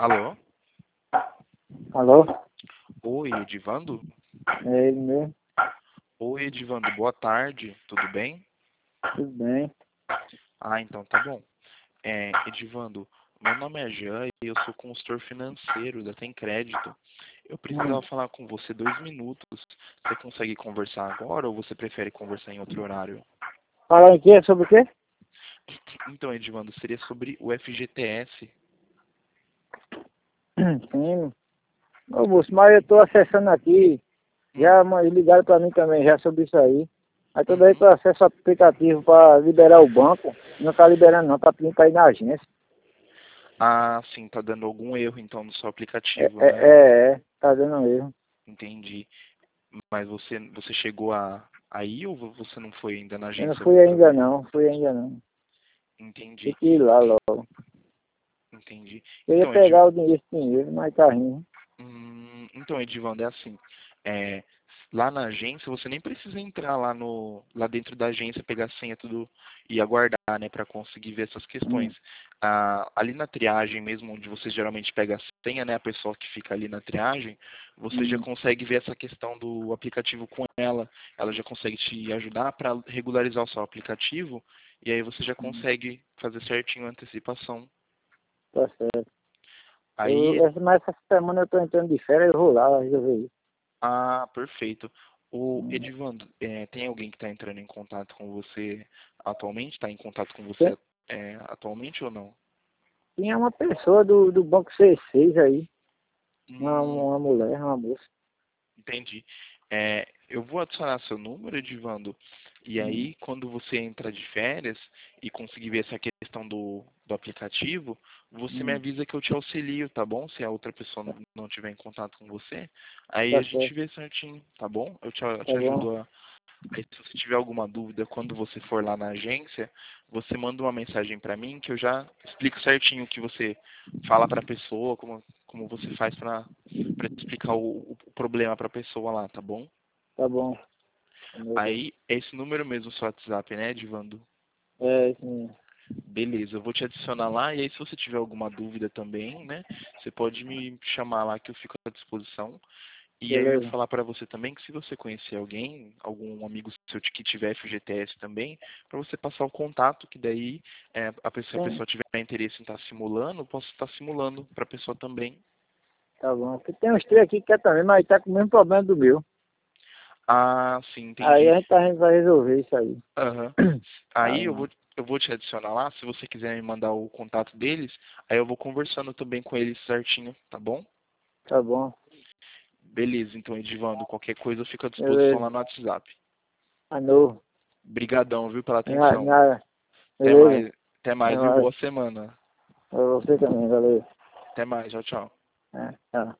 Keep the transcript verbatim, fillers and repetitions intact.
Alô? Alô? Oi, Edivando? É ele mesmo? Oi, Edivando, boa tarde, tudo bem? Tudo bem? Ah, então tá bom. É, Edivando, meu nome é Jean e eu sou consultor financeiro da Tem Crédito. Eu Hum. precisava falar com você dois minutos. Você consegue conversar agora ou você prefere conversar em outro horário? Falar em quê? Sobre o quê? Então, Edivando, seria sobre o F G T S. Sim. Ô, moço, mas eu tô acessando aqui. Hum, Já mas ligaram pra mim também já sobre isso aí. Aí toda vez que uhum. eu acesso o aplicativo pra liberar o banco, não tá liberando não, tá pedindo pra ir na agência. Ah, sim, tá dando algum erro então no seu É, aplicativo, é, né? é, é, tá dando erro. Entendi. Mas você, você chegou a, a ir ou você não foi ainda na Eu não agência fui ainda fazer? não, fui ainda não. Tem Entendi. que ir lá En- logo. Entendi. Eu ia Então, Edi, pegar o dinheiro, esse dinheiro, mas tá rindo. hum, então, Edivando, é assim. É, lá na agência, você nem precisa entrar lá no, lá dentro da agência, pegar a senha tudo e aguardar, né, para conseguir ver essas Hum, questões. Ah, ali na triagem mesmo, onde você geralmente pega a senha, né, a pessoa que fica ali na triagem, você já hum, consegue ver essa questão do aplicativo com ela. Ela já consegue te ajudar para regularizar o seu aplicativo e aí você já hum, consegue fazer certinho a antecipação. tá certo. Aí Eu, essa, mas essa semana eu tô entrando de férias, eu vou lá resolver isso. Ah, perfeito. O Hum. Edivando, é, tem alguém que está entrando em contato com você atualmente? Está em contato com Tem, você é, atualmente ou não? tinha uma pessoa do, do Banco C seis aí, uma, Hum, uma mulher, uma moça. entendi. É, eu vou adicionar seu número, Edivando, e Hum, aí quando você entrar de férias e conseguir ver essa questão do, do aplicativo, você me hum, avisa que eu te auxilio, tá bom? Se a outra pessoa não, não tiver em contato com você, aí tá a gente certo, vê certinho, tá bom? Eu te, eu tá te bom, ajudo. Aí, se você tiver alguma dúvida quando você for lá na agência, você manda uma mensagem para mim que eu já explico certinho o que você fala para a pessoa, como, como você faz para explicar o, o problema para a pessoa lá, tá bom? tá bom. Meu Deus. Aí, é esse número mesmo, seu WhatsApp, né, Edvando? É isso mesmo. Beleza, eu vou te adicionar lá e aí se você tiver alguma dúvida também, né, você pode me chamar lá que eu fico à disposição. E aí eu ia Beleza. falar para você também que se você conhecer alguém, algum amigo seu que tiver F G T S também, para você passar o contato, que daí é, a pessoa, se a Tem, pessoa tiver interesse em estar simulando, eu posso estar simulando para a pessoa também. tá bom. Porque tem uns três aqui que quer também, mas tá com o mesmo problema do meu. Ah, sim, Aí entendi. a gente tá, a gente vai resolver isso aí. Aham. Tá Aí eu bom. vou, eu vou te adicionar lá, se você quiser me mandar o contato deles, aí eu vou conversando também com eles certinho, tá bom? Tá bom. Beleza, então, Edivando, qualquer coisa eu fico à disposição Beleza. lá no WhatsApp. A novo. Brigadão, viu, pela Nada, atenção. nada. Até Beleza. mais, até Até mais, viu? mais. Boa semana. Pra você também, valeu. Até mais, tchau, tchau. É, tá.